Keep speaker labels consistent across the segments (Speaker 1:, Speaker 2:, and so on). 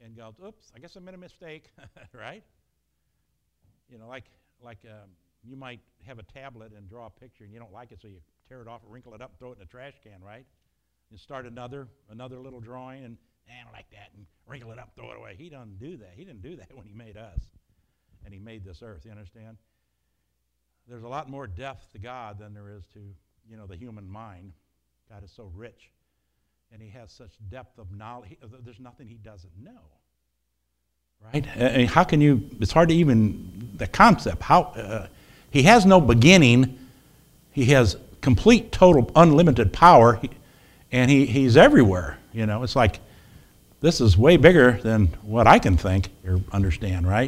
Speaker 1: and goes, oops, I guess I made a mistake, right? You know, like you might have a tablet and draw a picture and you don't like it, so you tear it off, wrinkle it up, throw it in the trash can, right? And start another little drawing, and I don't like that, and wrinkle it up, throw it away. He doesn't do that. He didn't do that when he made us, and he made this earth. You understand? There's a lot more depth to God than there is to, you know, the human mind. God is so rich, and he has such depth of knowledge. There's nothing he doesn't know, right? I mean, how can you? It's hard to even the concept. How he has no beginning. He has complete, total, unlimited power, and he's everywhere. You know, it's like this is way bigger than what I can think or understand, right?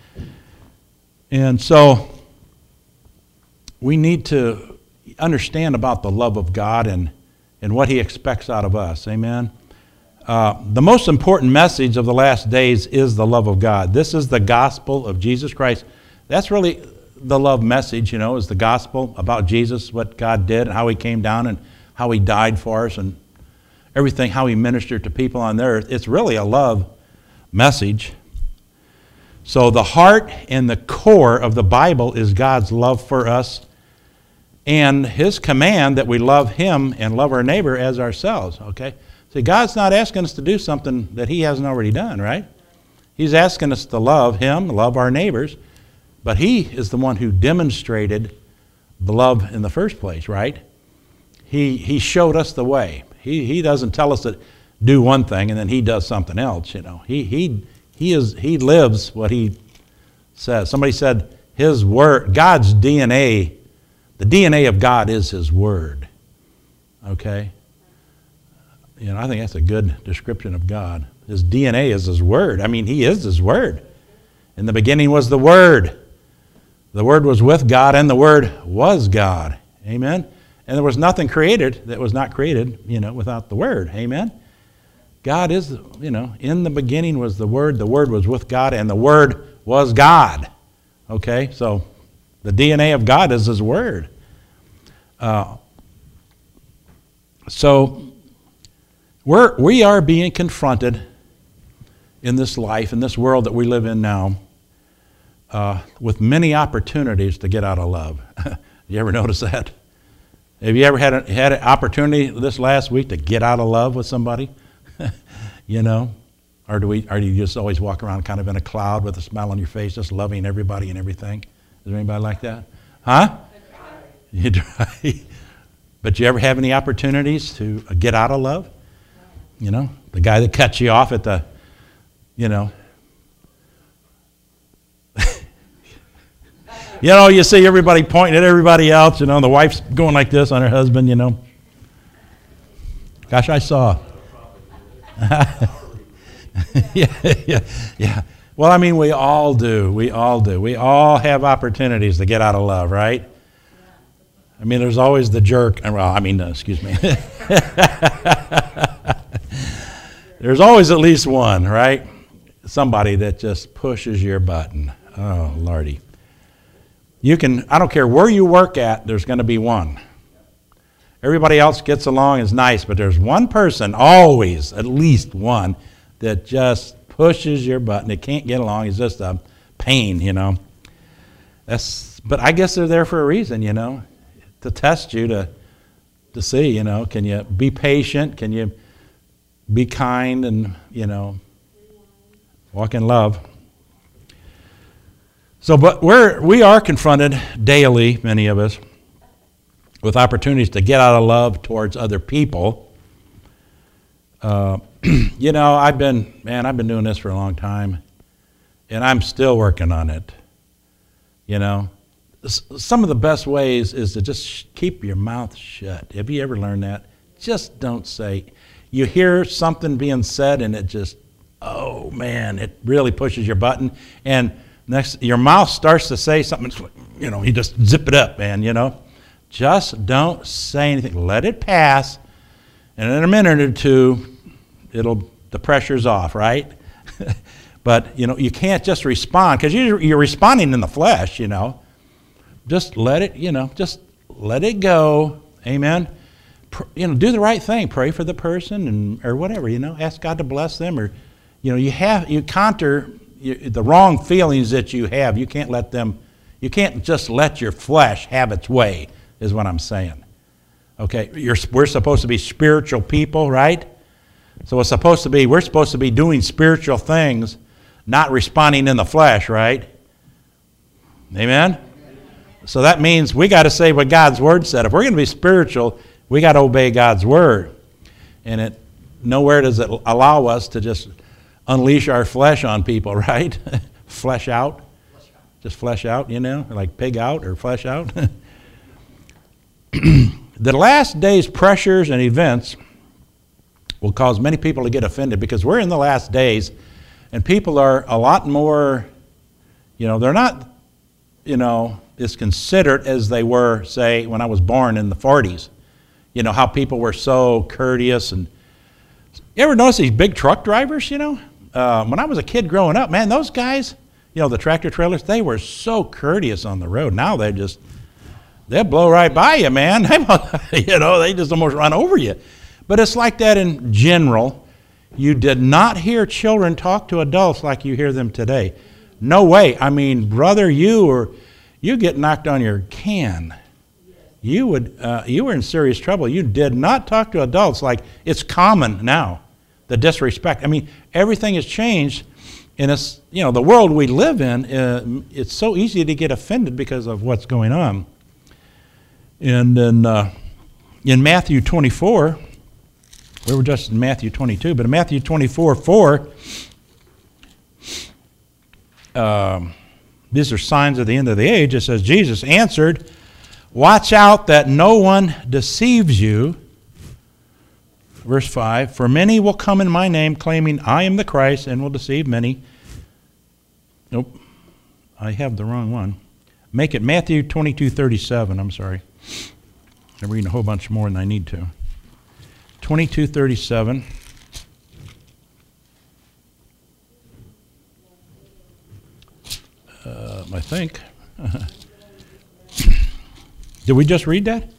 Speaker 1: And so we need to understand about the love of God and what he expects out of us. Amen? The most important message of the last days is the love of God. This is the gospel of Jesus Christ. That's really the love message, you know, is the gospel about Jesus, what God did, and how he came down and how he died for us and everything, how he ministered to people on the earth. It's really a love message. So the heart and the core of the Bible is God's love for us and his command that we love him and love our neighbor as ourselves, okay? See, God's not asking us to do something that he hasn't already done, right? He's asking us to love him, love our neighbors, but he is the one who demonstrated the love in the first place, right? He showed us the way. He doesn't tell us to do one thing and then he does something else, you know. He lives what he says. Somebody said his word, God's DNA, the DNA of God is his word. Okay? You know, I think that's a good description of God. His DNA is his word. I mean, he is his word. In the beginning was the Word. The Word was with God, and the Word was God. Amen? And there was nothing created that was not created, you know, without the Word. Amen? God is, you know, in the beginning was the Word was with God, and the Word was God. Okay? So the DNA of God is his Word. So we are being confronted in this life, in this world that we live in now, with many opportunities to get out of love. You ever notice that? Have you ever had an opportunity this last week to get out of love with somebody? You know? Or do you just always walk around kind of in a cloud with a smile on your face, just loving everybody and everything? Is there anybody like that? Huh? You try. But you ever have any opportunities to get out of love? You know? The guy that cuts you off at the, you know. You know, you see everybody pointing at everybody else, you know, the wife's going like this on her husband, you know. Gosh, I saw. Yeah. Well, I mean, we all do. We all have opportunities to get out of love, right? I mean, there's always the jerk. Well, I mean, excuse me. There's always at least one, right? Somebody that just pushes your button. Oh, Lordy. I don't care where you work at, there's going to be one. Everybody else gets along, is nice, but there's one person, always, at least one, that just pushes your button. It can't get along. It's just a pain, you know. But I guess they're there for a reason, you know, to test you, to see, you know, can you be patient? Can you be kind and, you know, walk in love? So, but we are confronted daily, many of us, with opportunities to get out of love towards other people. You know, I've been doing this for a long time, and I'm still working on it. You know, some of the best ways is to just keep your mouth shut. Have you ever learned that? Just don't say. You hear something being said, and it just, oh man, it really pushes your button, and next, your mouth starts to say something, you know, you just zip it up, man, you know. Just don't say anything. Let it pass, and in a minute or two, the pressure's off, right? But, you know, you can't just respond, because you're responding in the flesh, you know. Just let it, you know, just let it go. Amen. You know, do the right thing. Pray for the person or whatever, you know. Ask God to bless them or, you counter the wrong feelings that you have. You can't just let your flesh have its way, is what I'm saying. Okay, we're supposed to be spiritual people, right? So we're supposed to be doing spiritual things, not responding in the flesh, right? Amen? So that means we got to say what God's Word said. If we're going to be spiritual, we got to obey God's Word. And nowhere does it allow us to just unleash our flesh on people, right? Flesh out. Just flesh out, like pig out or flesh out. The last days' pressures and events will cause many people to get offended because we're in the last days and people are a lot more, they're not, as considerate as they were, say, when I was born in the 40s. How people were so courteous. And you ever notice these big truck drivers, When I was a kid growing up, man, those guys, the tractor trailers, they were so courteous on the road. Now they'll blow right by you, man. They just almost run over you. But it's like that in general. You did not hear children talk to adults like you hear them today. No way. I mean, brother, you get knocked on your can. You were in serious trouble. You did not talk to adults like it's common now. The disrespect. I mean, everything has changed. And it's, the world we live in, it's so easy to get offended because of what's going on. And then in Matthew 24, we were just in Matthew 22, but in Matthew 24:4, these are signs of the end of the age. It says, Jesus answered, "Watch out that no one deceives you." Verse 5, "For many will come in my name, claiming I am the Christ, and will deceive many." Nope, I have the wrong one. Make it Matthew 22:37, I'm sorry. I'm reading a whole bunch more than I need to. 22:37. I think. Did we just read that?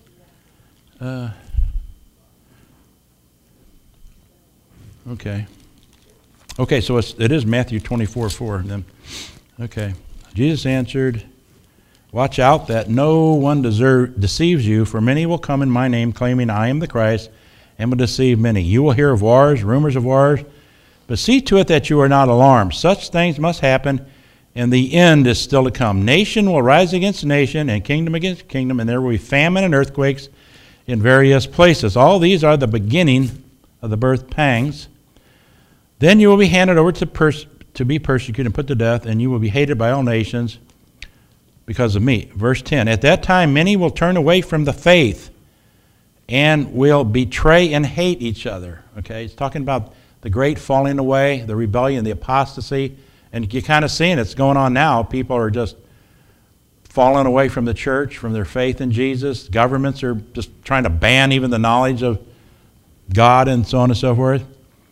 Speaker 1: Okay. Okay, so it is Matthew 24:4 then. Okay. Jesus answered, "Watch out that no one deceives you, for many will come in my name, claiming I am the Christ, and will deceive many. You will hear of wars, rumors of wars, but see to it that you are not alarmed. Such things must happen, and the end is still to come. Nation will rise against nation, and kingdom against kingdom, and there will be famine and earthquakes in various places. All these are the beginning of the birth pangs. Then you will be handed over to be persecuted and put to death, and you will be hated by all nations because of me." Verse 10, "At that time many will turn away from the faith and will betray and hate each other." Okay, it's talking about the great falling away, the rebellion, the apostasy. And you're kind of seeing it's going on now. People are just falling away from the church, from their faith in Jesus. Governments are just trying to ban even the knowledge of God and so on and so forth.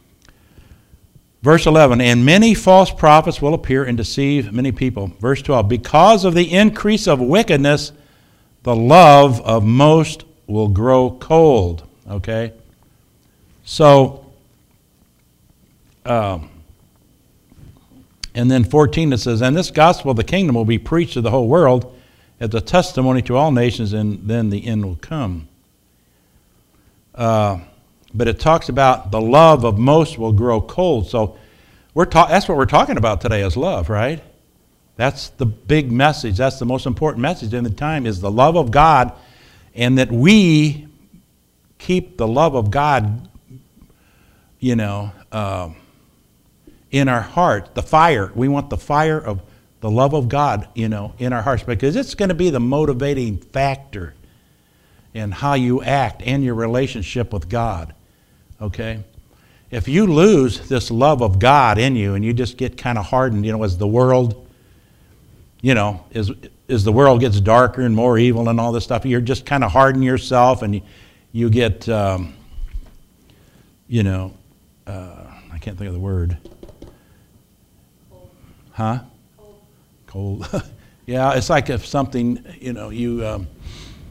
Speaker 1: Verse 11, "And many false prophets will appear and deceive many people." Verse 12, "Because of the increase of wickedness, the love of most will grow cold." Okay? So, and then 14 it says, "And this gospel of the kingdom will be preached to the whole world as a testimony to all nations, and then the end will come." But it talks about the love of most will grow cold. So that's what we're talking about today is love, right? That's the big message. That's the most important message in the time is the love of God, and that we keep the love of God, in our heart, the fire. We want the fire of the love of God, in our hearts, because it's going to be the motivating factor in how you act and your relationship with God. Okay? If you lose this love of God in you and you just get kind of hardened, as the world, as the world gets darker and more evil and all this stuff, you're just kind of harden yourself and you get, I can't think of the word. Huh? Cold. Yeah, it's like if something,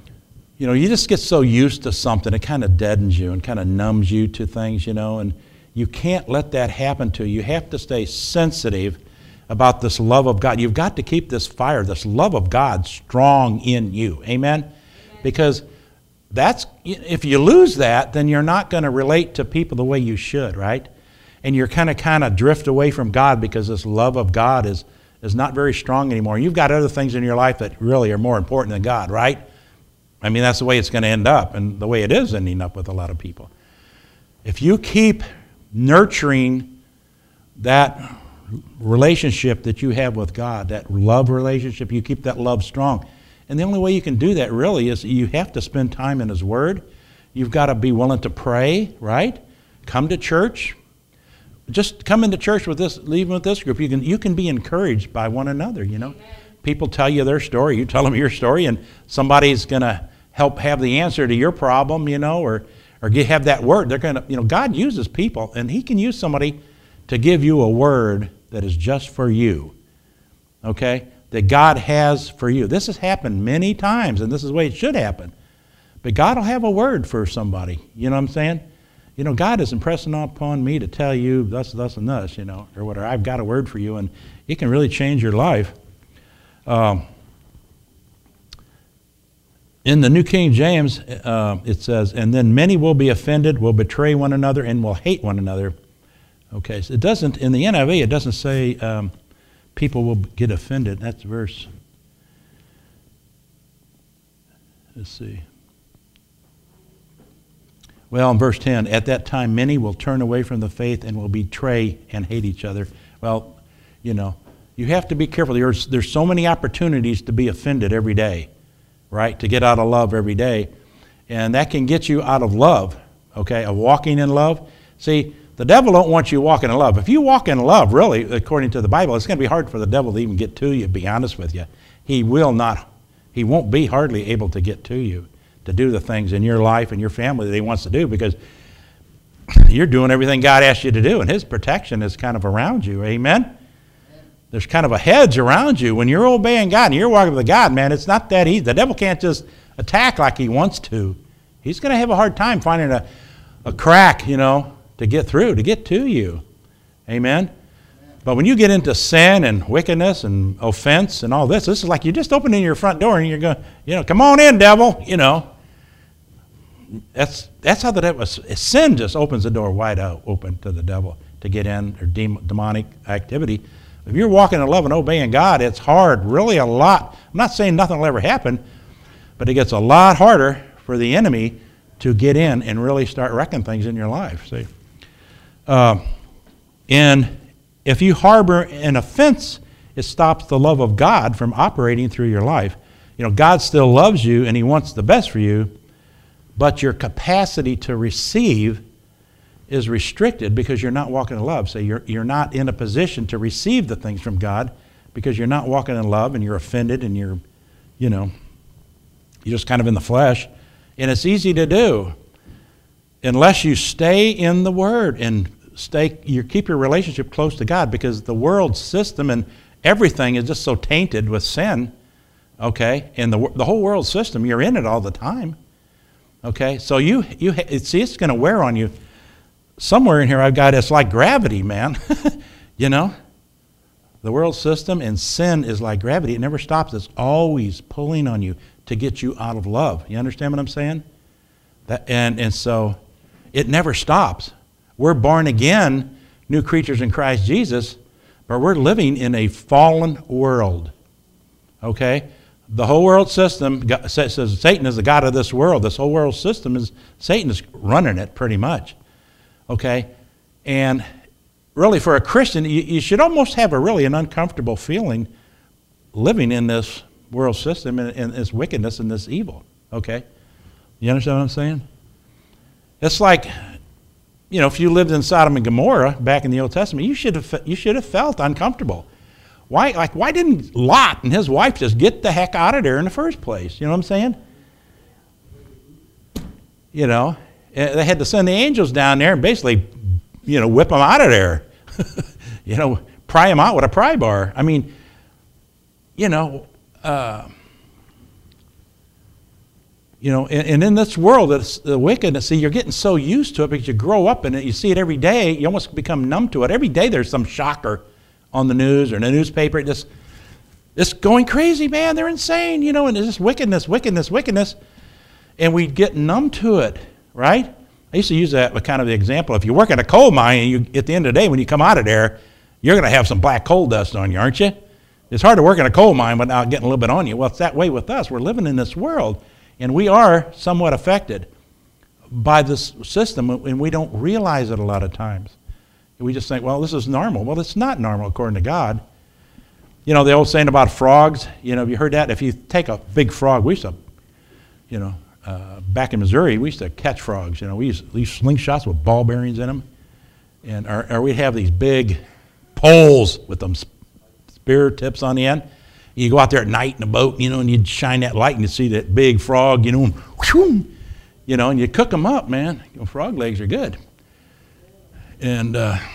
Speaker 1: you just get so used to something, it kind of deadens you and kind of numbs you to things, and You can't let that happen to you. You have to stay sensitive about this love of God. You've got to keep this fire, this love of God strong in you. Amen? Because if you lose that, then you're not going to relate to people the way you should, right? And you're kind of drift away from God because this love of God is not very strong anymore. You've got other things in your life that really are more important than God, right? I mean, that's the way it's going to end up, and the way it is ending up with a lot of people. If you keep nurturing that relationship that you have with God, that love relationship, you keep that love strong. And the only way you can do that really is you have to spend time in His Word. You've got to be willing to pray, right? Come to church. Just come into church with this, leave with this group. You can be encouraged by one another, you know. Amen. People tell you their story, you tell them your story, and somebody's going to help have the answer to your problem, you know, or have that word. They're going to, you know, God uses people, and He can use somebody to give you a word that is just for you, okay, that God has for you. This has happened many times, and this is the way it should happen. But God will have a word for somebody, you know what I'm saying? You know, God is impressing upon me to tell you thus, and thus, you know, or whatever. I've got a word for you, and it can really change your life. In the New King James, it says, and then many will be offended, will betray one another, and will hate one another. Okay, so it doesn't, in the NIV, it doesn't say people will get offended. That's verse, let's see. Well, in verse 10, at that time many will turn away from the faith and will betray and hate each other. Well, you know, you have to be careful. There's so many opportunities to be offended every day, right? To get out of love every day. And that can get you out of love, okay, of walking in love. See, the devil don't want you walking in love. If you walk in love, really, according to the Bible, it's going to be hard for the devil to even get to you, to be honest with you. He won't be hardly able to get to you, to do the things in your life and your family that he wants to do, because you're doing everything God asked you to do, and His protection is kind of around you. Amen? There's kind of a hedge around you. When you're obeying God and you're walking with God, man, it's not that easy. The devil can't just attack like he wants to. He's going to have a hard time finding a crack, you know, to get through, to get to you. Amen? But when you get into sin and wickedness and offense and all this is like you're just opening your front door and you're going, you know, come on in, devil, you know. That's how the devil, sin just opens the door wide open to the devil to get in, or demonic activity. If you're walking in love and obeying God, it's hard, really a lot. I'm not saying nothing will ever happen, but it gets a lot harder for the enemy to get in and really start wrecking things in your life. See, and if you harbor an offense, it stops the love of God from operating through your life. You know, God still loves you and He wants the best for you, but your capacity to receive is restricted because you're not walking in love. So you're not in a position to receive the things from God because you're not walking in love, and you're offended, and you're just kind of in the flesh. And it's easy to do unless you stay in the Word and keep your relationship close to God, because the world system and everything is just so tainted with sin, okay? And the whole world system, you're in it all the time, okay? So it's going to wear on you. Somewhere in here I've got, it's like gravity, man. You know? The world system and sin is like gravity. It never stops. It's always pulling on you to get you out of love. You understand what I'm saying? And so it never stops. We're born again, new creatures in Christ Jesus, but we're living in a fallen world. Okay? The whole world system says Satan is the god of this world. This whole world system Satan is running it pretty much. Okay? And really for a Christian, you should almost have an uncomfortable feeling living in this world system and this wickedness and this evil. Okay? You understand what I'm saying? It's like, you know, if you lived in Sodom and Gomorrah back in the Old Testament, you should have felt uncomfortable. Why didn't Lot and his wife just get the heck out of there in the first place? You know what I'm saying? You know, they had to send the angels down there and basically, you know, whip them out of there. You know, pry them out with a pry bar. I mean, you know, You know, and in this world, it's the wickedness, see, you're getting so used to it because you grow up in it, you see it every day, you almost become numb to it. Every day there's some shocker on the news or in the newspaper. It's going crazy, man. They're insane, you know, and it's just wickedness. And we get numb to it, right? I used to use that with kind of the example. If you work in a coal mine, and at the end of the day, when you come out of there, you're going to have some black coal dust on you, aren't you? It's hard to work in a coal mine without getting a little bit on you. Well, it's that way with us. We're living in this world, and we are somewhat affected by this system, and we don't realize it a lot of times. We just think, well, this is normal. Well, it's not normal according to God. You know, the old saying about frogs, you know, have you heard that? If you take a big frog, we used to, you know, back in Missouri, we used to catch frogs. You know, we used these slingshots with ball bearings in them, and or we'd have these big poles with them spear tips on the end. You go out there at night in a boat, you know, and you'd shine that light and you'd see that big frog, you know, whoosh, you know, and you cook them up, man. You know, frog legs are good. And,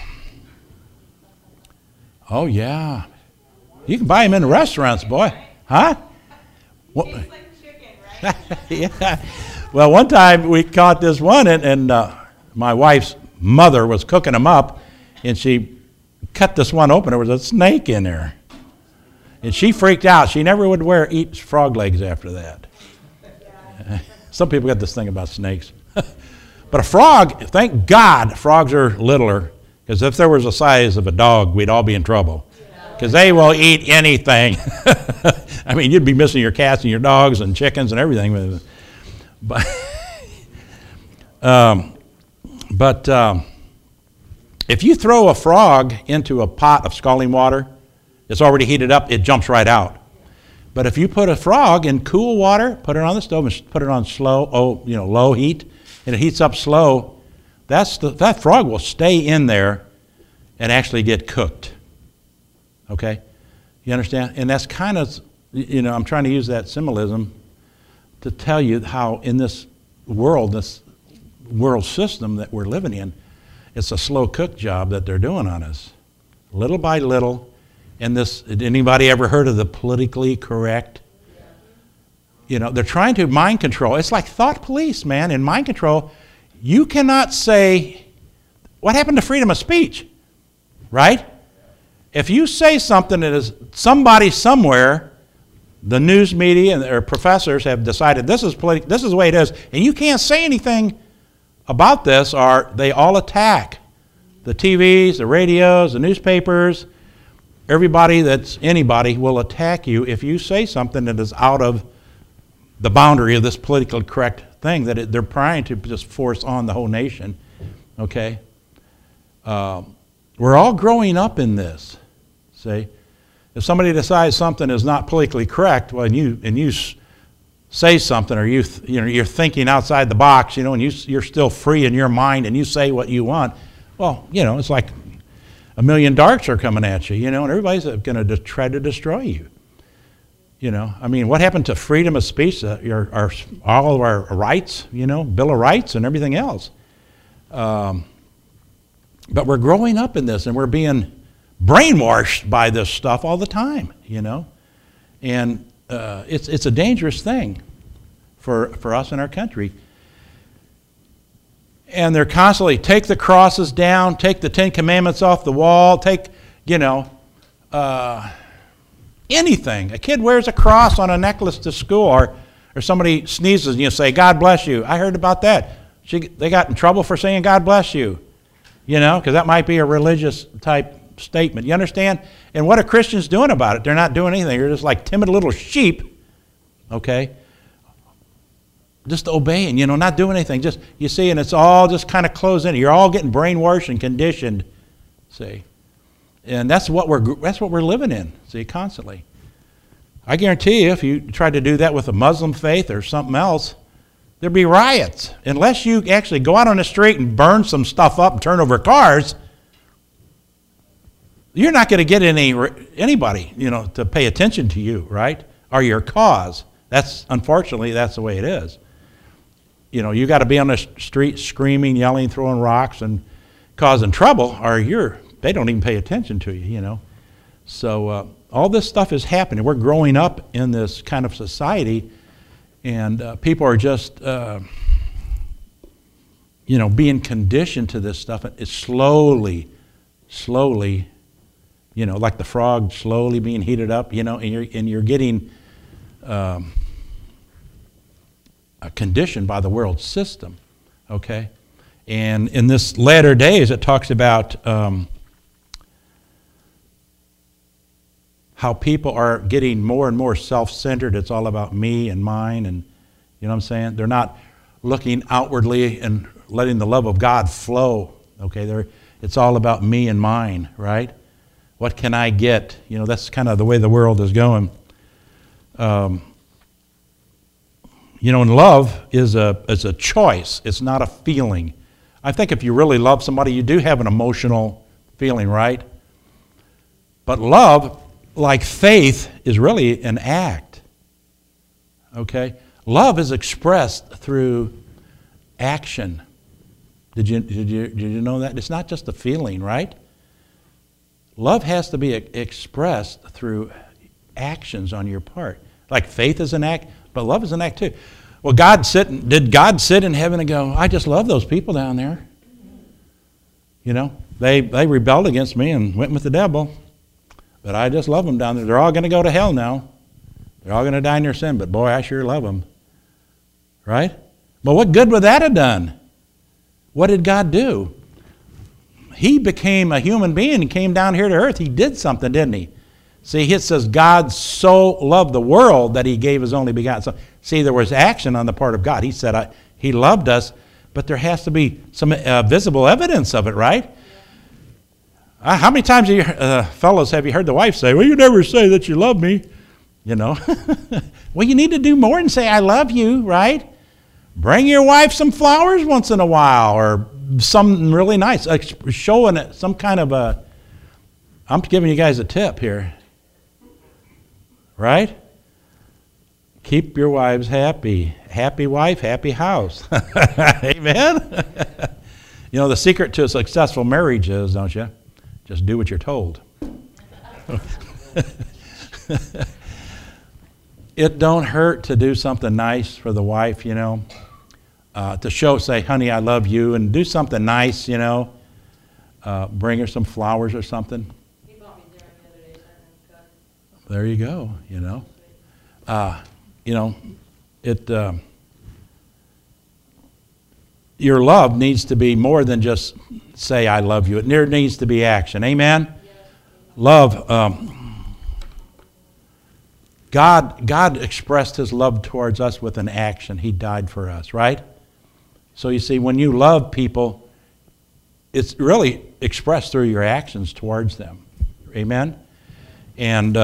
Speaker 1: oh, yeah. You can buy them in the restaurants, boy. Huh?
Speaker 2: Tastes like chicken, right?
Speaker 1: Yeah. Well, one time we caught this one, and my wife's mother was cooking them up, and she cut this one open. There was a snake in there. And she freaked out. She never would eat frog legs after that. Some people got this thing about snakes. But a frog, thank God frogs are littler, because if there was the size of a dog, we'd all be in trouble. Because they will eat anything. I mean, you'd be missing your cats and your dogs and chickens and everything. But if you throw a frog into a pot of scalding water, it's already heated up, it jumps right out. But if you put a frog in cool water, put it on the stove and put it on low heat, and it heats up slow, that frog will stay in there and actually get cooked. Okay? You understand? And that's kind of, you know, I'm trying to use that symbolism to tell you how in this world system that we're living in, it's a slow cook job that they're doing on us. Little by little. And anybody ever heard of the politically correct? You know, they're trying to mind control. It's like thought police, man. In mind control, you cannot say, what happened to freedom of speech? Right? If you say something that is somebody somewhere, the news media or professors have decided this is the way it is, and you can't say anything about this, or they all attack the TVs, the radios, the newspapers. Anybody will attack you if you say something that is out of the boundary of this politically correct thing that they're trying to just force on the whole nation. Okay? We're all growing up in this. See? If somebody decides something is not politically correct, well, and you say something, or you're thinking outside the box, you know, and you're still free in your mind, and you say what you want, well, you know, it's like a million darts are coming at you, you know, and everybody's going to try to destroy you. You know, I mean, what happened to freedom of speech, all of our rights, you know, Bill of Rights and everything else? But we're growing up in this, and we're being brainwashed by this stuff all the time, you know. And it's a dangerous thing for us in our country. And they're constantly, take the crosses down, take the 10 Commandments off the wall, take, you know, anything. A kid wears a cross on a necklace to school, or somebody sneezes and you say, God bless you. I heard about that. They got in trouble for saying God bless you, you know, because that might be a religious type statement. You understand? And what are Christians doing about it? They're not doing anything. They're just like timid little sheep, okay? Just obeying, you know, not doing anything. Just, you see, and it's all just kind of closed in. You're all getting brainwashed and conditioned, see. And that's what we're living in, see, constantly. I guarantee you, if you tried to do that with a Muslim faith or something else, there'd be riots. Unless you actually go out on the street and burn some stuff up and turn over cars, you're not going to get anybody, you know, to pay attention to you, right? Or your cause. Unfortunately, that's the way it is. You know, you got to be on the street screaming, yelling, throwing rocks, and causing trouble, or they don't even pay attention to you, you know. So all this stuff is happening. We're growing up in this kind of society, And people are just, being conditioned to this stuff. It's slowly, like the frog slowly being heated up, and you're getting conditioned by the world system, okay? And in this latter days, it talks about how people are getting more and more self-centered. It's all about me and mine, and you know what I'm saying? They're not looking outwardly and letting the love of God flow, okay? It's all about me and mine, right? What can I get? That's kind of the way the world is going. And love is a choice. It's not a feeling. I think if you really love somebody, you do have an emotional feeling, right? But love, like faith, is really an act. Okay? Love is expressed through action. Did you know that? It's not just a feeling, right? Love has to be expressed through actions on your part. Like faith is an act, but love is an act too. Well, did God sit in heaven and go, I just love those people down there? They rebelled against me and went with the devil. But I just love them down there. They're all going to go to hell now. They're all going to die in their sin, but boy, I sure love them. Right? But what good would that have done? What did God do? He became a human being and came down here to earth. He did something, didn't he? See, it says God so loved the world that he gave his only begotten Son. See, there was action on the part of God. He said, he loved us, but there has to be some visible evidence of it, right? How many times, fellows, have you heard the wife say, well, you never say that you love me, Well, you need to do more than say, I love you, right? Bring your wife some flowers once in a while, or something really nice, showing it some kind of I'm giving you guys a tip here, right? Keep your wives happy. Happy wife, happy house. Amen? The secret to a successful marriage is, don't you? Just do what you're told. It don't hurt to do something nice for the wife, to show, say, honey, I love you, and do something nice, bring her some flowers or something.
Speaker 2: He bought me dinner the other day, so I didn't cook.
Speaker 1: There you go, your love needs to be more than just say I love you. It needs to be action. Amen?
Speaker 2: Yes.
Speaker 1: Love, God expressed his love towards us with an action. He died for us, right? So you see, when you love people, it's really expressed through your actions towards them. Amen? And,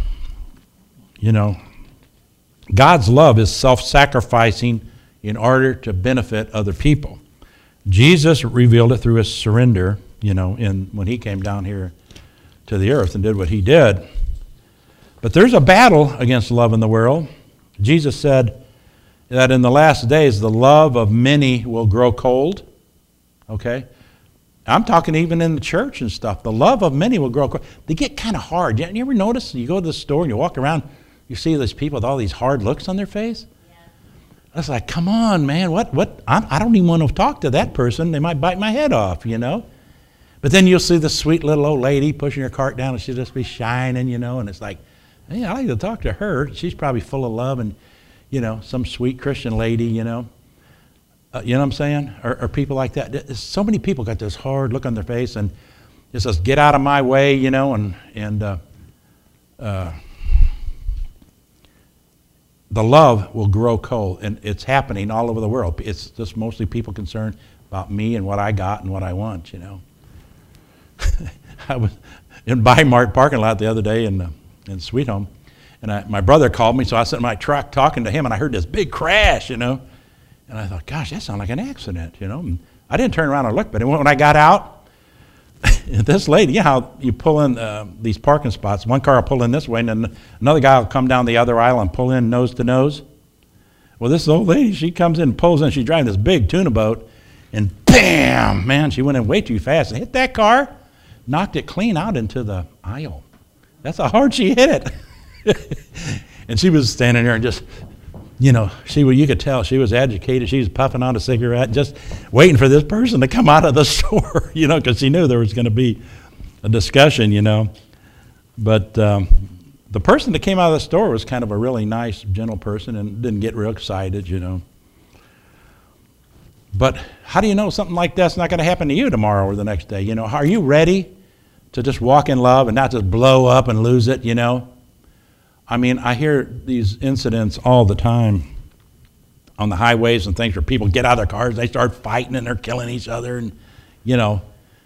Speaker 1: God's love is self-sacrificing in order to benefit other people. Jesus revealed it through his surrender, when he came down here to the earth and did what he did. But there's a battle against love in the world. Jesus said that in the last days, the love of many will grow cold. Okay? I'm talking even in the church and stuff. The love of many will grow cold. They get kind of hard. You ever notice? You go to the store and you walk around, you see these people with all these hard looks on their face? Yeah. It's like, come on, man. What? I don't even want to talk to that person. They might bite my head off, But then you'll see the sweet little old lady pushing her cart down and she'll just be shining, and it's like, hey, I like to talk to her. She's probably full of love and, some sweet Christian lady, you know what I'm saying? Or people like that. So many people got this hard look on their face and it says, get out of my way, the love will grow cold, and it's happening all over the world. It's just mostly people concerned about me and what I got and what I want, I was in Bi-Mart parking lot the other day in Sweet Home, and my brother called me, so I sat in my truck talking to him, and I heard this big crash, and I thought, gosh, that sounded like an accident, And I didn't turn around and look, but when I got out, this lady, how you pull in these parking spots, one car will pull in this way, and then another guy will come down the other aisle and pull in nose to nose. Well, this old lady, she comes in, pulls in, she's driving this big tuna boat, and bam, man, she went in way too fast and hit that car, knocked it clean out into the aisle. That's how hard she hit it. And she was standing there and just You could tell she was agitated. She was puffing on a cigarette, just waiting for this person to come out of the store, because she knew there was going to be a discussion, But the person that came out of the store was kind of a really nice, gentle person and didn't get real excited, But how do you know something like that's not going to happen to you tomorrow or the next day? Are you ready to just walk in love and not just blow up and lose it, I hear these incidents all the time on the highways and things where people get out of their cars, they start fighting and they're killing each other, and you don't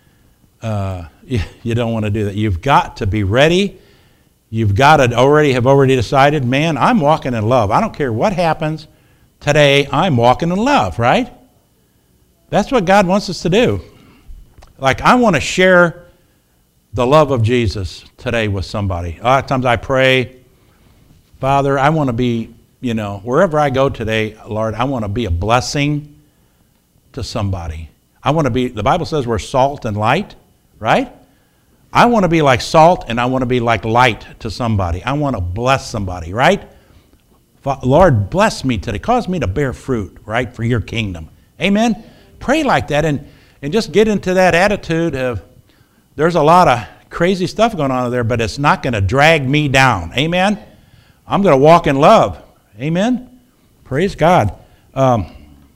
Speaker 1: want to do that. You've got to be ready. You've got to have already decided, man, I'm walking in love. I don't care what happens today, I'm walking in love, right? That's what God wants us to do. Like, I want to share the love of Jesus today with somebody. A lot of times I pray, Father, I want to be, wherever I go today, Lord, I want to be a blessing to somebody. The Bible says we're salt and light, right? I want to be like salt and I want to be like light to somebody. I want to bless somebody, right? Lord, bless me today. Cause me to bear fruit, right, for your kingdom. Amen? Pray like that and just get into that attitude of there's a lot of crazy stuff going on there, but it's not going to drag me down. Amen? I'm going to walk in love. Amen? Praise God. And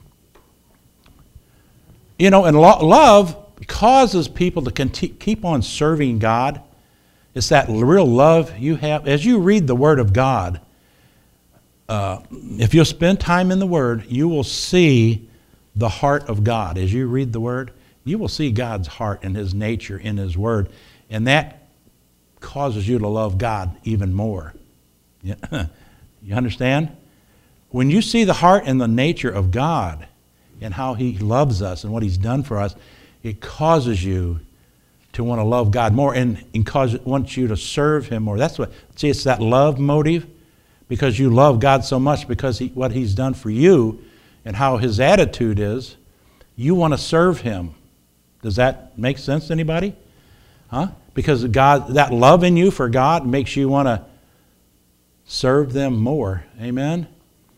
Speaker 1: love causes people to keep on serving God. It's that real love you have. As you read the Word of God, if you'll spend time in the Word, you will see the heart of God. As you read the Word, you will see God's heart and His nature in His Word. And that causes you to love God even more. You understand? When you see the heart and the nature of God and how He loves us and what He's done for us, it causes you to want to love God more and wants you to serve Him more. It's that love motive, because you love God so much because what He's done for you and how His attitude is, you want to serve Him. Does that make sense to anybody? Huh? Because God, that love in you for God makes you want to serve them more. Amen?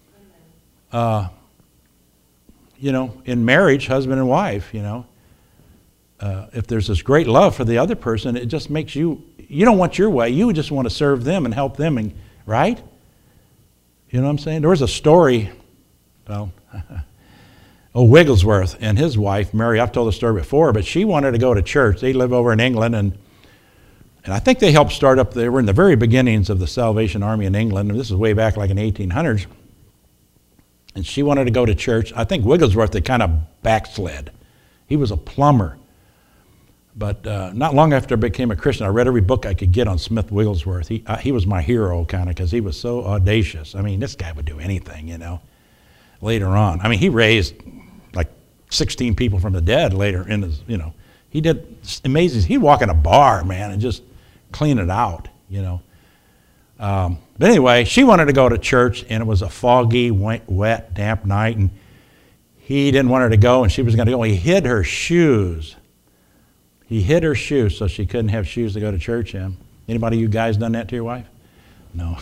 Speaker 1: In marriage, husband and wife, if there's this great love for the other person, it just makes you don't want your way. You just want to serve them and help them, right? You know what I'm saying? There was a story, Wigglesworth and his wife, Mary. I've told the story before, but she wanted to go to church. They live over in England, and I think they helped start up, they were in the very beginnings of the Salvation Army in England, and this is way back like in the 1800s. And she wanted to go to church. I think Wigglesworth had kind of backslid. He was a plumber. But not long after I became a Christian, I read every book I could get on Smith Wigglesworth. He was my hero, kind of, because he was so audacious. This guy would do anything, later on. He raised like 16 people from the dead later in his, He did amazing. He'd walk in a bar, man, and just clean it out, But anyway, she wanted to go to church, and it was a foggy, wet, damp night, and he didn't want her to go, and she was going to go. He hid her shoes. He hid her shoes so she couldn't have shoes to go to church in. Anybody of you guys done that to your wife? No.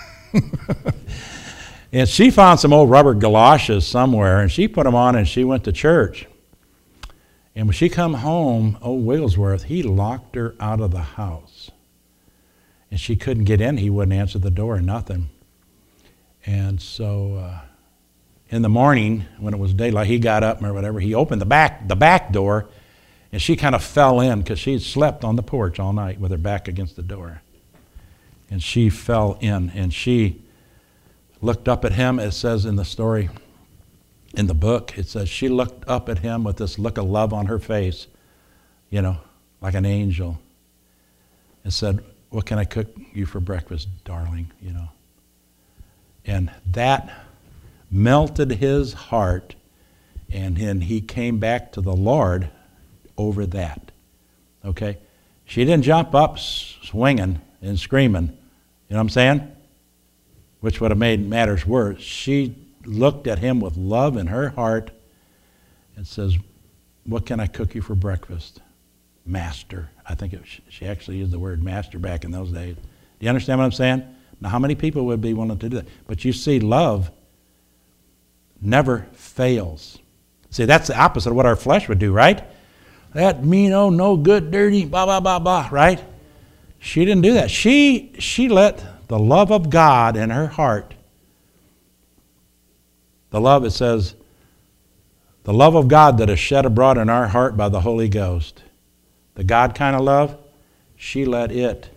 Speaker 1: And she found some old rubber galoshes somewhere, and she put them on, and she went to church. And when she come home, old Wigglesworth, he locked her out of the house. And she couldn't get in. He wouldn't answer the door, nothing. And so in the morning, when it was daylight, he got up or whatever. He opened the back door, and she kind of fell in because she had slept on the porch all night with her back against the door. And she fell in, and she looked up at him. It says in the story, in the book, it says she looked up at him with this look of love on her face, like an angel, and said, "What can I cook you for breakfast, darling?" And that melted his heart, and then he came back to the Lord over that. Okay? She didn't jump up swinging and screaming. You know what I'm saying? Which would have made matters worse. She looked at him with love in her heart and says, "What can I cook you for breakfast, Master?" I think she actually used the word master back in those days. Do you understand what I'm saying? Now, how many people would be willing to do that? But you see love never fails. See, that's the opposite of what our flesh would do, right? That mean, oh, no good, dirty, blah, blah, blah, blah, right? She didn't do that. She let the love of God in her heart, the love, it says, the love of God that is shed abroad in our heart by the Holy Ghost, the God kind of love, she let it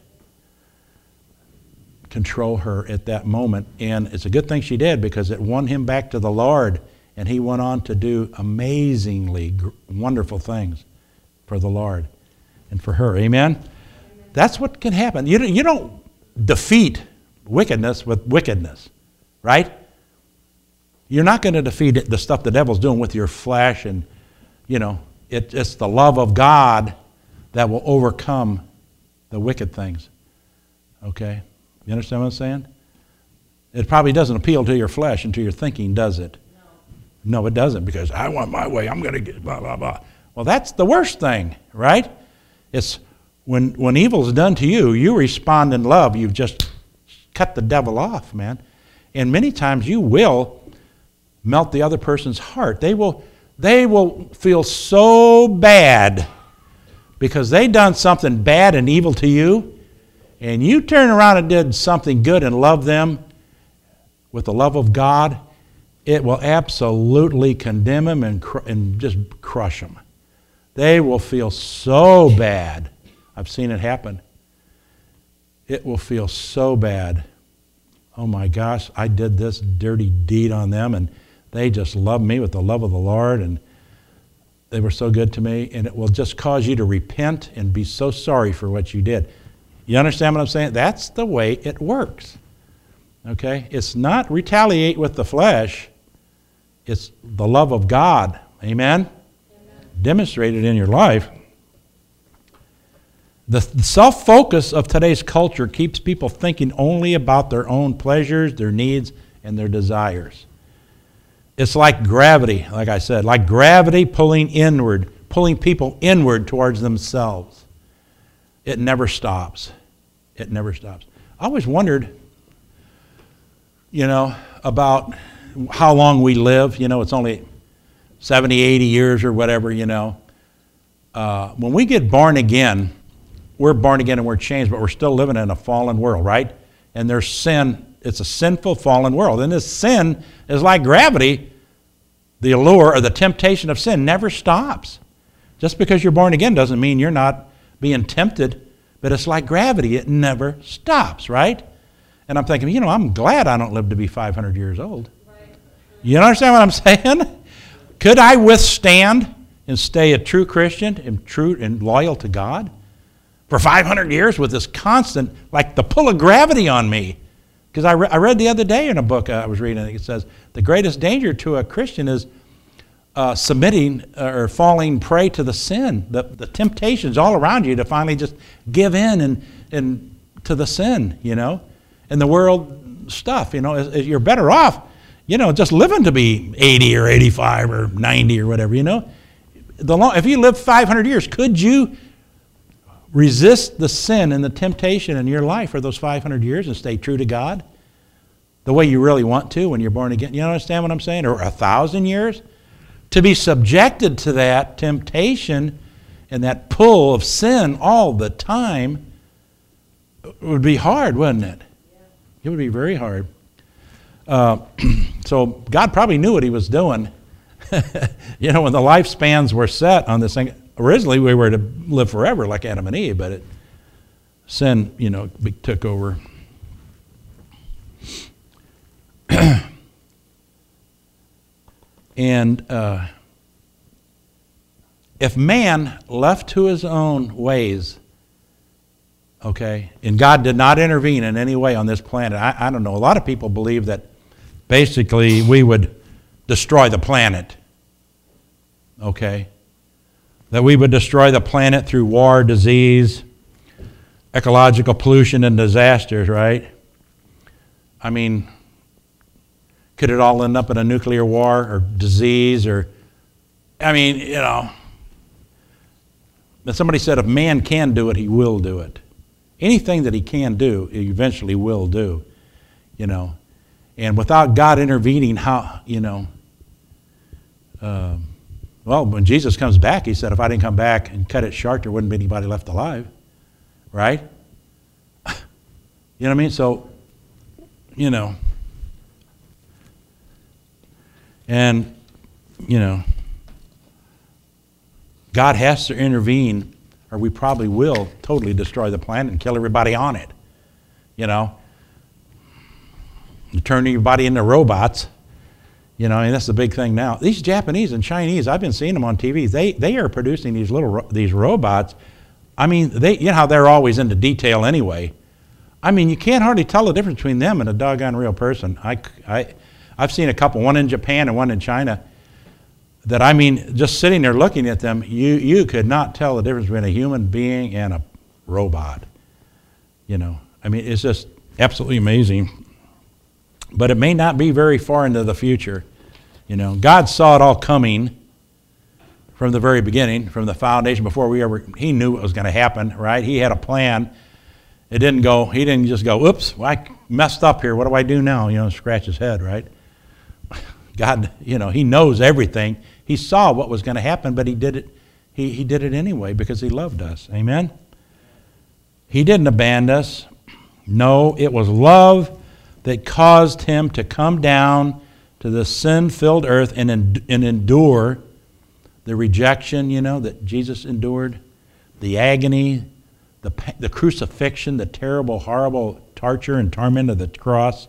Speaker 1: control her at that moment. And it's a good thing she did, because it won him back to the Lord, and he went on to do amazingly wonderful things for the Lord and for her. Amen? That's what can happen. You don't defeat wickedness with wickedness, right? You're not going to defeat the stuff the devil's doing with your flesh, and, it's the love of God that will overcome the wicked things. Okay? You understand what I'm saying? It probably doesn't appeal to your flesh and to your thinking, does it? No, it doesn't, because I want my way. I'm going to get blah, blah, blah. Well, that's the worst thing, right? It's when evil's done to you, you respond in love. You've just cut the devil off, man. And many times you will melt the other person's heart. They will feel so bad because they done something bad and evil to you, and you turn around and did something good and love them with the love of God. It will absolutely condemn them and just crush them. They will feel so bad. I've seen it happen. It will feel so bad. Oh my gosh, I did this dirty deed on them, and they just loved me with the love of the Lord, and they were so good to me, and it will just cause you to repent and be so sorry for what you did. You understand what I'm saying? That's the way it works. Okay? It's not retaliate with the flesh. It's the love of God. Amen? Demonstrated in your life. The self-focus of today's culture keeps people thinking only about their own pleasures, their needs, and their desires. It's like gravity, like I said, like gravity pulling people inward towards themselves. It never stops. It never stops. I always wondered, about how long we live. It's only 70, 80 years or whatever, When we get born again, we're born again and we're changed, but we're still living in a fallen world, right? And there's sin. It's a sinful, fallen world. And this sin is like gravity. The allure or the temptation of sin never stops. Just because you're born again doesn't mean you're not being tempted, but it's like gravity. It never stops, right? And I'm thinking, I'm glad I don't live to be 500 years old.
Speaker 2: Right.
Speaker 1: You understand what I'm saying? Could I withstand and stay a true Christian and true and loyal to God for 500 years with this constant, like the pull of gravity on me? Because I read the other day in a book I was reading, it says the greatest danger to a Christian is submitting or falling prey to the sin, the temptations all around you to finally just give in and to the sin, and the world stuff. You're better off, just living to be 80 or 85 or 90 or whatever. If you live 500 years, could you resist the sin and the temptation in your life for those 500 years and stay true to God the way you really want to when you're born again? You understand what I'm saying? Or 1,000 years? To be subjected to that temptation and that pull of sin all the time would be hard, wouldn't it? It would be very hard. So God probably knew what he was doing. When the lifespans were set on this thing, originally we were to live forever like Adam and Eve, but sin, took over. And if man left to his own ways, and God did not intervene in any way on this planet, I don't know, a lot of people believe that basically we would destroy the planet, that we would destroy the planet through war, disease, ecological pollution, and disasters, right? I mean, could it all end up in a nuclear war or disease or, But somebody said if man can do it, he will do it. Anything that he can do, he eventually will do, And without God intervening, Well, when Jesus comes back, he said, if I didn't come back and cut it short, there wouldn't be anybody left alive. Right? You know what I mean? So, you know. And, you know, God has to intervene, or we probably will totally destroy the planet and kill everybody on it. You know? Turn everybody into robots. You know, and that's the big thing now. These Japanese and Chinese, I've been seeing them on TV. They are producing these robots. I mean, you know how they're always into detail anyway. I mean, you can't hardly tell the difference between them and a doggone real person. I've seen a couple, one in Japan and one in China, that I mean, just sitting there looking at them, you could not tell the difference between a human being and a robot. You know, I mean, it's just absolutely amazing. But it may not be very far into the future. You know, God saw it all coming from the very beginning, from the foundation, before he knew what was going to happen, right? He had a plan. He didn't just go, oops, well, I messed up here. What do I do now? You know, scratch his head, right? God, you know, he knows everything. He saw what was going to happen, but he did it. He did it anyway because he loved us. Amen? He didn't abandon us. No, it was love that caused him to come down to the sin-filled earth and endure the rejection, you know, that Jesus endured, the agony, the crucifixion, the terrible, horrible torture and torment of the cross.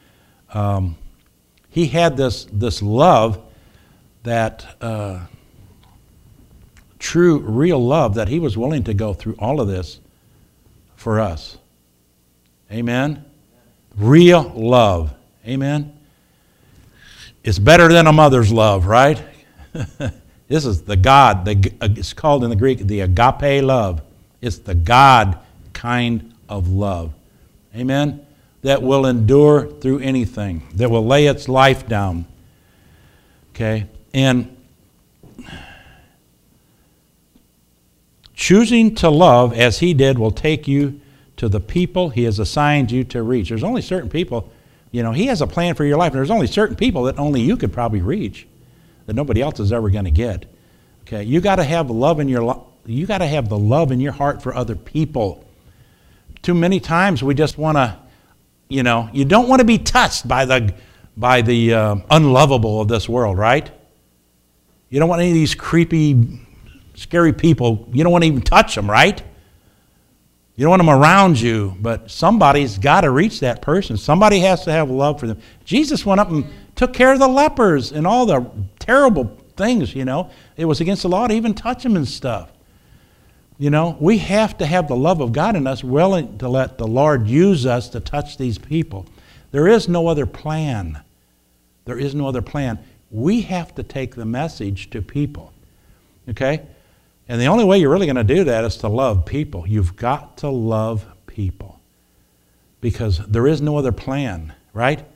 Speaker 1: He had this love, that true, real love, that he was willing to go through all of this for us. Amen? Real love. Amen? It's better than a mother's love, right? This is the God. It's called in the Greek the agape love. It's the God kind of love. Amen? That will endure through anything. That will lay its life down. Okay? And choosing to love as he did will take you to the people he has assigned you to reach. There's only certain people, you know, he has a plan for your life, and there's only certain people that only you could probably reach, that nobody else is ever going to get. Okay, you got to have love in you got to have the love in your heart for other people. Too many times we just want to, you know, you don't want to be touched by the unlovable of this world, right? You don't want any of these creepy, scary people. You don't want to even touch them, right? You don't want them around you, but somebody's got to reach that person. Somebody has to have love for them. Jesus went up and took care of the lepers and all the terrible things, you know. It was against the law to even touch them and stuff. You know, we have to have the love of God in us, willing to let the Lord use us to touch these people. There is no other plan. There is no other plan. We have to take the message to people, okay? And the only way you're really going to do that is to love people. You've got to love people because there is no other plan, right?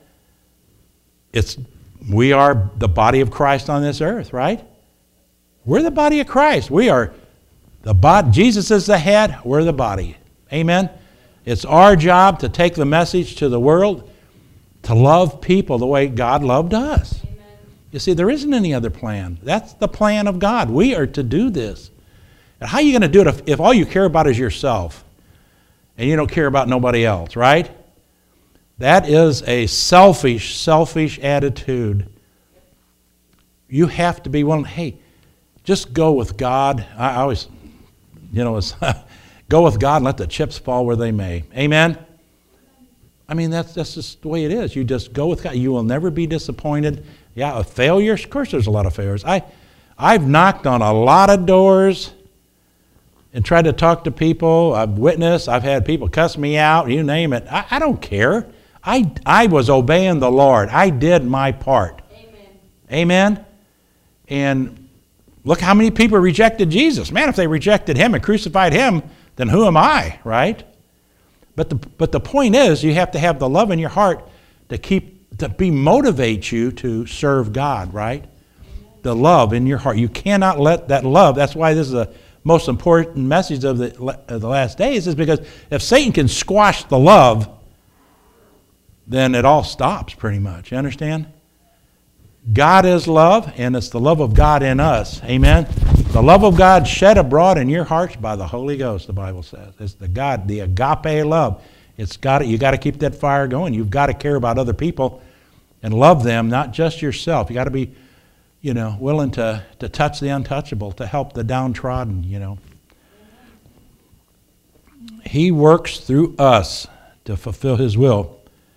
Speaker 1: We are the body of Christ on this earth, right? We're the body of Christ. We are the body. Jesus is the head. We're the body. Amen? It's our job to take the message to the world, to love people the way God loved us. Amen. You see, there isn't any other plan. That's the plan of God. We are to do this. And how are you going to do it if all you care about is yourself and you don't care about nobody else, right? That is a selfish attitude. You have to be willing, hey, just go with God. I always, you know, go with God and let the chips fall where they may. Amen? I mean, that's just the way it is. You just go with God. You will never be disappointed. Yeah, failures. Of course there's a lot of failures. I've knocked on a lot of doors and tried to talk to people. I've witnessed. I've had people cuss me out. You name it. I don't care. I was obeying the Lord. I did my part.
Speaker 2: Amen.
Speaker 1: Amen? And look how many people rejected Jesus. Man, if they rejected him and crucified him, then who am I, right? But the point is, you have to have the love in your heart to motivate you to serve God, right? The love in your heart. You cannot let that love. That's why this is the most important message of the last days, is because if Satan can squash the love, then it all stops pretty much. You understand? God is love, and it's the love of God in us. Amen? The love of God shed abroad in your hearts by the Holy Ghost, the Bible says. It's the agape love. You got to keep that fire going. You've got to care about other people and love them, not just yourself. You got to be, willing to touch the untouchable, to help the downtrodden, He works through us to fulfill His will.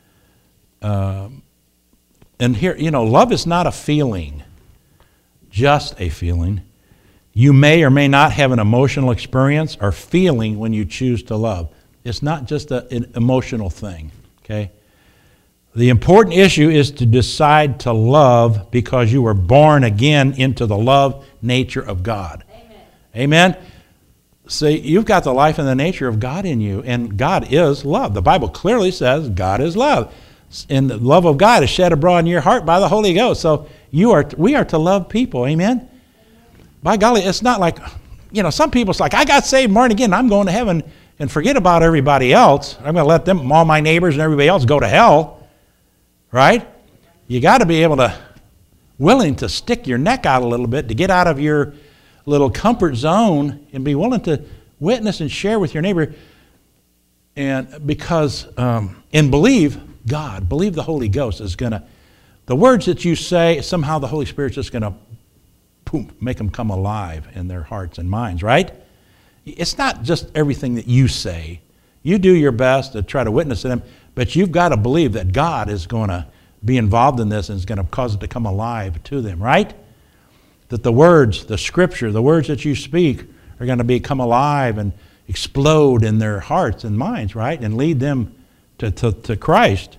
Speaker 1: And here, love is not a feeling, just a feeling. You may or may not have an emotional experience or feeling when you choose to love. It's not just an emotional thing, okay? The important issue is to decide to love because you were born again into the love nature of God. Amen? See, you've got the life and the nature of God in you, and God is love. The Bible clearly says God is love. And the love of God is shed abroad in your heart by the Holy Ghost. So we are to love people. Amen? By golly, it's not like, some people, it's like, I got saved, born again, I'm going to heaven, and forget about everybody else. I'm going to let them, all my neighbors and everybody else, go to hell. Right? You got to be willing to stick your neck out a little bit to get out of your little comfort zone and be willing to witness and share with your neighbor. And because, and believe God, believe the Holy Ghost is going to, the words that you say, somehow the Holy Spirit's just going to make them come alive in their hearts and minds, right? It's not just everything that you say. You do your best to try to witness to them, but you've got to believe that God is going to be involved in this and is going to cause it to come alive to them, right? That the words, the Scripture, the words that you speak are going to become alive and explode in their hearts and minds, right? And lead them to Christ.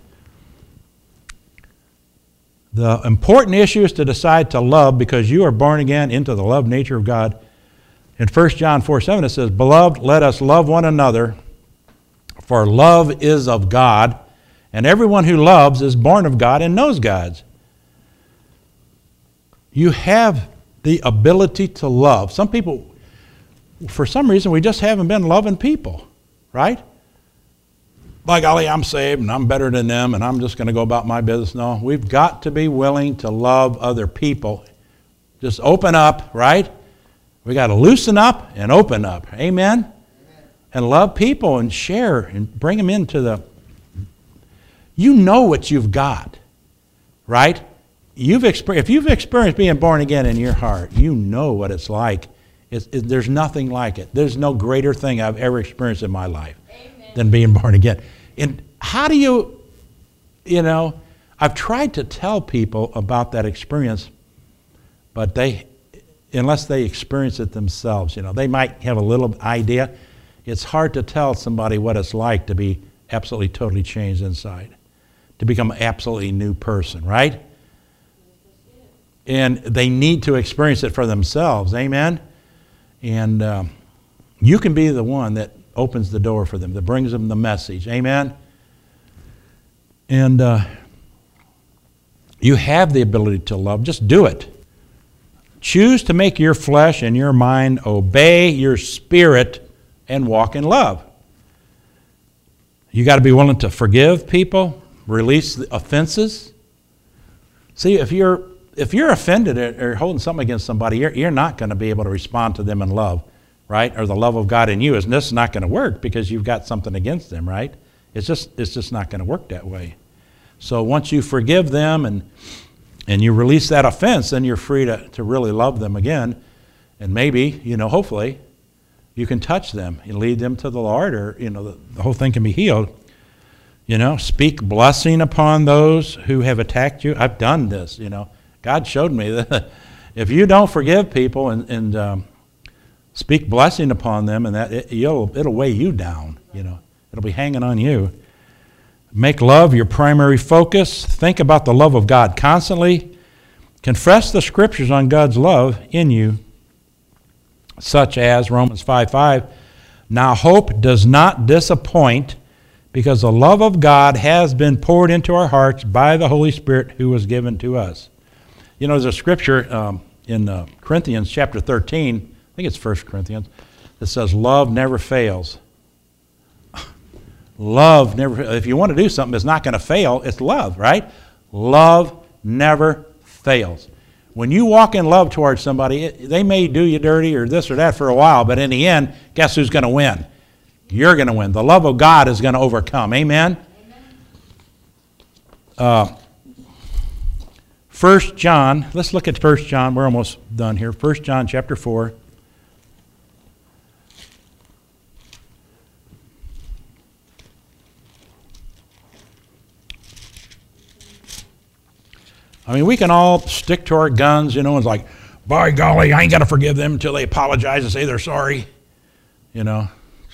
Speaker 1: The important issue is to decide to love because you are born again into the love nature of God. In 1 John 4:7 it says, Beloved, let us love one another, for love is of God, and everyone who loves is born of God and knows God. You have the ability to love. Some people, for some reason, we just haven't been loving people, right? By golly, I'm saved and I'm better than them and I'm just going to go about my business. No, we've got to be willing to love other people. Just open up, right? We got to loosen up and open up. Amen? And love people and share and bring them into you know what you've got, right? If you've experienced being born again in your heart, you know what it's like. There's nothing like it. There's no greater thing I've ever experienced in my life than being born again. And how do I've tried to tell people about that experience, but unless they experience it themselves, they might have a little idea. It's hard to tell somebody what it's like to be absolutely, totally changed inside, to become an absolutely new person, right? And they need to experience it for themselves, amen? And you can be the one that opens the door for them, that brings them the message, amen? And you have the ability to love. Just do it. Choose to make your flesh and your mind obey your spirit and walk in love. You got to be willing to forgive people, release the offenses. See, if you're offended or holding something against somebody, you're not going to be able to respond to them in love, right? Or the love of God in you. And this is not going to work because you've got something against them, right? It's just not going to work that way. So once you forgive them and you release that offense, then you're free to really love them again. And maybe, hopefully, you can touch them and lead them to the Lord, or, the whole thing can be healed. Speak blessing upon those who have attacked you. I've done this, God showed me that if you don't forgive people and speak blessing upon them, and that it'll weigh you down, It'll be hanging on you. Make love your primary focus. Think about the love of God constantly. Confess the Scriptures on God's love in you, such as Romans 5:5. Now hope does not disappoint, because the love of God has been poured into our hearts by the Holy Spirit who was given to us. There's a scripture in Corinthians chapter 13, I think it's 1 Corinthians, that says love never fails. Love never, if you want to do something that's not going to fail, it's love, right? Love never fails. When you walk in love towards somebody, they may do you dirty or this or that for a while, but in the end, guess who's going to win? You're going to win. The love of God is going to overcome. Amen? 1 John, let's look at 1 John. We're almost done here. 1 John chapter 4. I mean, we can all stick to our guns, you know, it's like, by golly, I ain't got to forgive them until they apologize and say they're sorry. You know,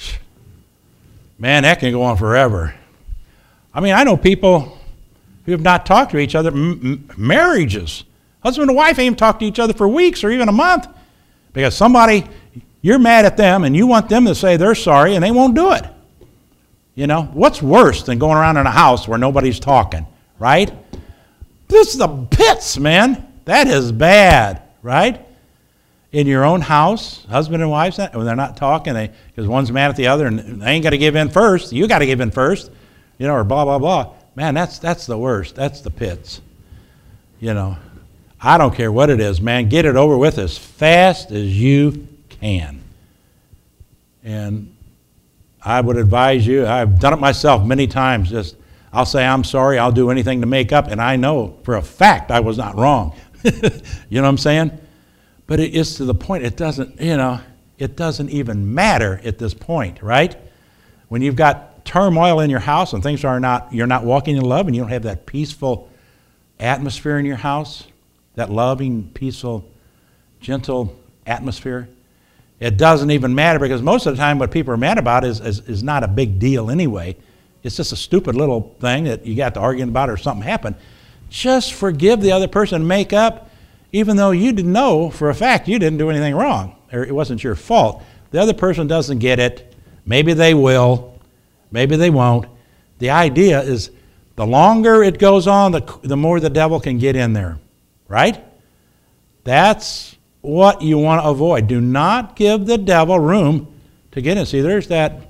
Speaker 1: man, that can go on forever. I mean, I know people who have not talked to each other, marriages. Husband and wife ain't talked to each other for weeks or even a month because somebody, you're mad at them and you want them to say they're sorry and they won't do it. You know, what's worse than going around in a house where nobody's talking, right? This is the pits, man. That is bad, right? In your own house, husband and wife, when they're not talking, because one's mad at the other and they ain't got to give in first. You got to give in first, you know, or blah, blah, blah. Man, that's the worst. That's the pits. You know, I don't care what it is, man. Get it over with as fast as you can. And I would advise you, I've done it myself many times, just I'll say I'm sorry, I'll do anything to make up, and I know for a fact I was not wrong. You know what I'm saying? But it is to the point, it doesn't, you know, it doesn't even matter at this point, right? When you've got turmoil in your house and things are not, you're not walking in love and you don't have that peaceful atmosphere in your house, that loving, peaceful, gentle atmosphere, it doesn't even matter because most of the time what people are mad about is not a big deal anyway. It's just a stupid little thing that you got to argue about or something happened. Just forgive the other person and make up, even though you didn't know for a fact you didn't do anything wrong or it wasn't your fault. The other person doesn't get it. Maybe they will. Maybe they won't. The idea is the longer it goes on, the more the devil can get in there, right? That's what you want to avoid. Do not give the devil room to get in. See, there's that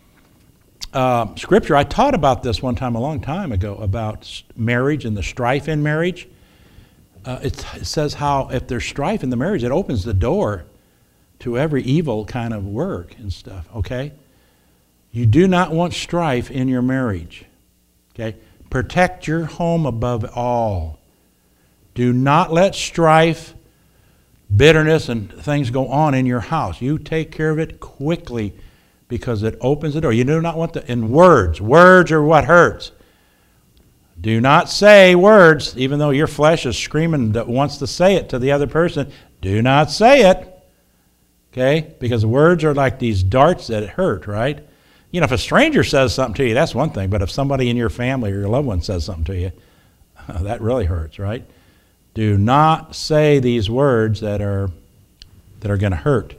Speaker 1: scripture. I taught about this one time a long time ago about marriage and the strife in marriage. It says how if there's strife in the marriage, it opens the door to every evil kind of work and stuff, okay? You do not want strife in your marriage, okay? Protect your home above all. Do not let strife, bitterness, and things go on in your house. You take care of it quickly because it opens the door. You do not want in words. Words are what hurts. Do not say words, even though your flesh is screaming that wants to say it to the other person. Do not say it, okay? Because words are like these darts that hurt, right? You know, if a stranger says something to you, that's one thing. But if somebody in your family or your loved one says something to you, that really hurts, right? Do not say these words that are going to hurt.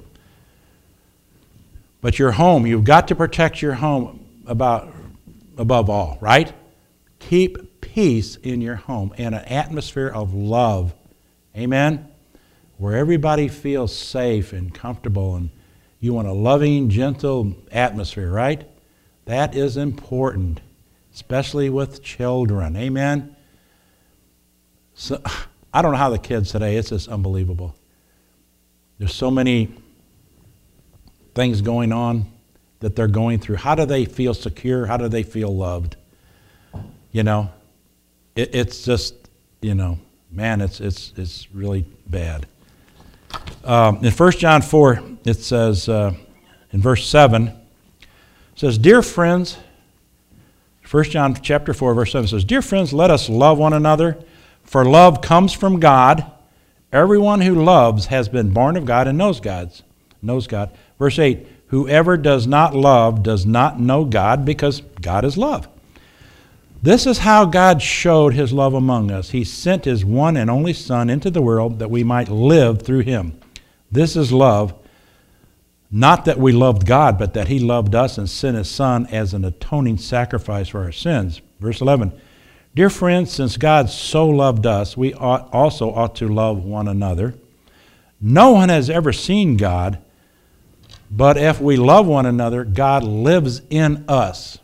Speaker 1: But your home, you've got to protect your home above all, right? Keep peace in your home and an atmosphere of love. Amen? Where everybody feels safe and comfortable and you want a loving, gentle atmosphere, right? That is important, especially with children. Amen? So, I don't know how the kids today, it's just unbelievable. There's so many things going on that they're going through. How do they feel secure? How do they feel loved? You know, it's just, you know, man, it's really bad. In 1 John 4, it says, in verse 7, it says, Dear friends, 1 John chapter 4, verse 7 says, Dear friends, let us love one another, for love comes from God. Everyone who loves has been born of God and knows God. Verse 8, whoever does not love does not know God, because God is love. This is how God showed his love among us. He sent his one and only Son into the world that we might live through him. This is love, not that we loved God, but that he loved us and sent his Son as an atoning sacrifice for our sins. Verse 11, Dear friends, since God so loved us, we also ought to love one another. No one has ever seen God, but if we love one another, God lives in us,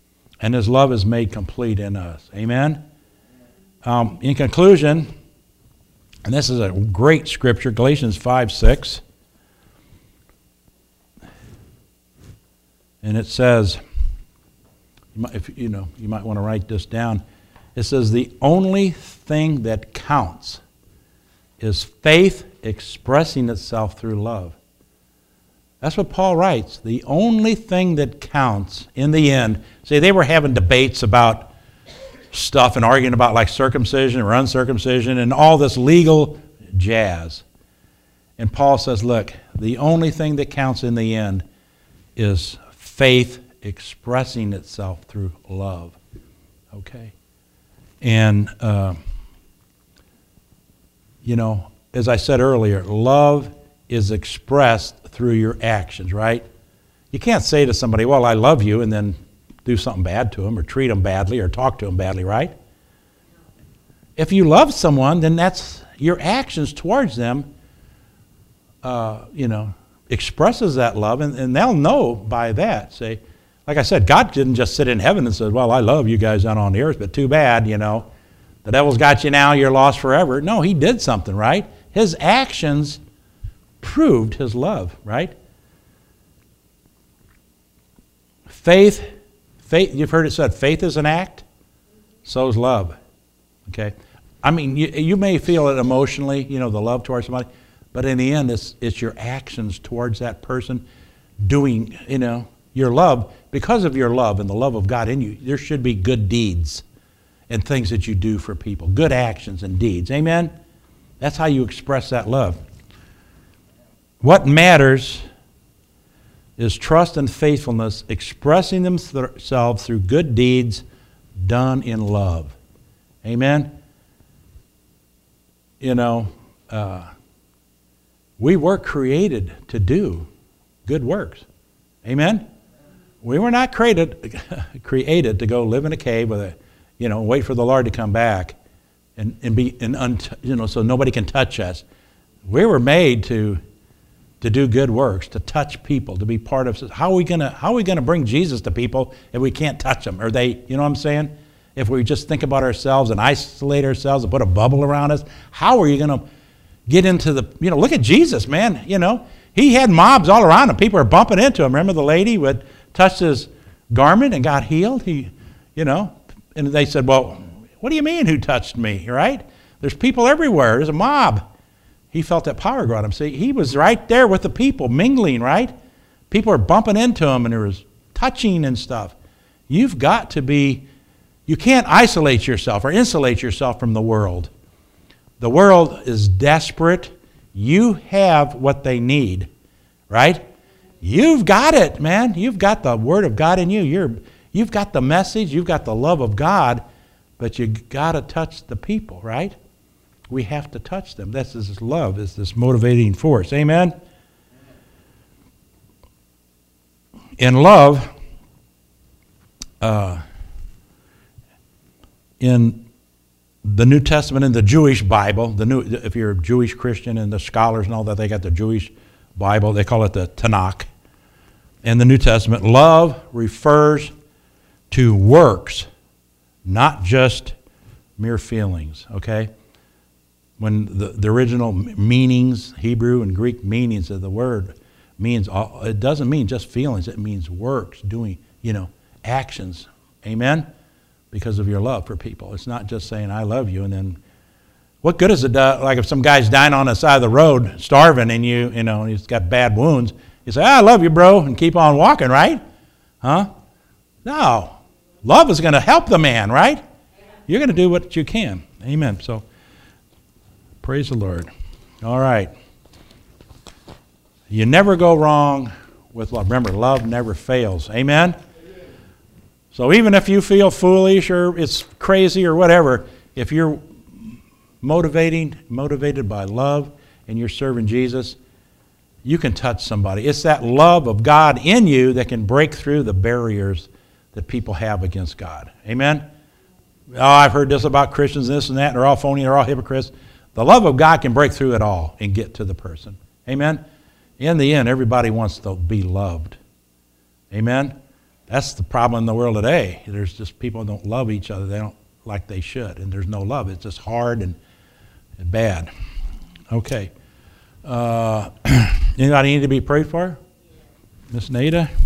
Speaker 1: and his love is made complete in us. Amen? In conclusion, And this is a great scripture, Galatians 5:6. And it says, you might want to write this down. It says, the only thing that counts is faith expressing itself through love. That's what Paul writes. The only thing that counts in the end. See, they were having debates about stuff and arguing about like circumcision or uncircumcision and all this legal jazz. And Paul says, look, the only thing that counts in the end is faith expressing itself through love. Okay? And, as I said earlier, love is expressed through your actions, right? You can't say to somebody, well, I love you, and then do something bad to them or treat them badly or talk to them badly, right? If you love someone, then that's your actions towards them, expresses that love, and they'll know by that. Say, like I said, God didn't just sit in heaven and said, well, I love you guys down on the earth, but too bad, the devil's got you now, you're lost forever. No, he did something, right? His actions proved his love, right? Faith, you've heard it said, faith is an act, so is love. Okay? I mean, you may feel it emotionally, the love towards somebody, but in the end, it's your actions towards that person doing, your love. Because of your love and the love of God in you, there should be good deeds and things that you do for people. Good actions and deeds. Amen? That's how you express that love. What matters is trust and faithfulness expressing themselves through good deeds done in love. Amen? We were created to do good works. Amen? We were not created to go live in a cave with wait for the Lord to come back so nobody can touch us. We were made to do good works, to touch people, to be part of. How are we gonna bring Jesus to people if we can't touch them? Are they? You know what I'm saying? If we just think about ourselves and isolate ourselves and put a bubble around us, how are you gonna get into the? Look at Jesus, man. He had mobs all around him. People are bumping into him. Remember the lady who had touched his garment and got healed? And they said, well, what do you mean who touched me, right? There's people everywhere. There's a mob. He felt that power go on him. See, he was right there with the people, mingling, right? People are bumping into him, and there was touching and stuff. You've got to be, you can't isolate yourself or insulate yourself from the world. The world is desperate. You have what they need, right? You've got it, man. You've got the Word of God in you. You've got the message. You've got the love of God, but you got to touch the people, right? We have to touch them. This is love, is this motivating force. Amen? In love, in the New Testament, in the Jewish Bible, if you're a Jewish Christian and the scholars and all that, they got the Jewish Bible. They call it the Tanakh. In the New Testament, love refers to works, not just mere feelings, okay? When the original meanings, Hebrew and Greek meanings of the word means, it doesn't mean just feelings, it means works, doing, actions. Amen? Because of your love for people. It's not just saying, I love you, and then, what good is it, like if some guy's dying on the side of the road, starving, and and he's got bad wounds, you say, I love you, bro, and keep on walking, right? Huh? No. Love is going to help the man, right? You're going to do what you can. Amen. So, praise the Lord. All right. You never go wrong with love. Remember, love never fails. Amen? So even if you feel foolish or it's crazy or whatever, if you're motivated by love and you're serving Jesus, you can touch somebody. It's that love of God in you that can break through the barriers that people have against God. Amen? Oh, I've heard this about Christians, this and that, and they're all phony, they're all hypocrites. The love of God can break through it all and get to the person. Amen? In the end, everybody wants to be loved. Amen? That's the problem in the world today. There's just people who don't love each other. They don't like they should, and there's no love. It's just hard and bad. Okay. Anybody need to be prayed for? Miss Nada?